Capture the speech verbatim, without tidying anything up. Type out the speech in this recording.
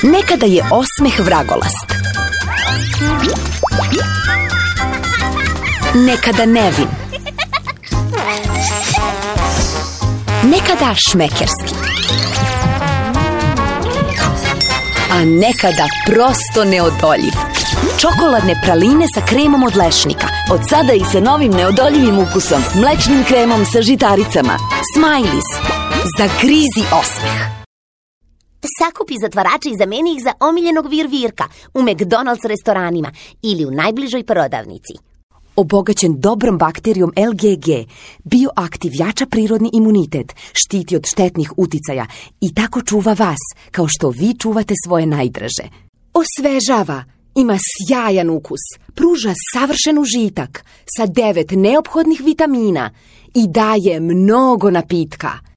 Nekada je osmeh vragolast. Nekada nevin. Nekada šmekerski. A nekada prosto neodoljiv. Čokoladne praline sa kremom od lešnika. Od sada i sa novim neodoljivim ukusom. Mlečnim kremom sa žitaricama. Smileys. Zagrizi osmeh. Sakupi zatvarače i zameni ih za omiljenog virvirka u McDonald's restoranima ili u najbližoj prodavnici. Obogaćen dobrom bakterijom L G G, bioaktiv jača prirodni imunitet, štiti od štetnih uticaja i tako čuva vas, kao što vi čuvate svoje najdraže. Osvežava, ima sjajan ukus, pruža savršen užitak sa devet neophodnih vitamina i daje mnogo napitka.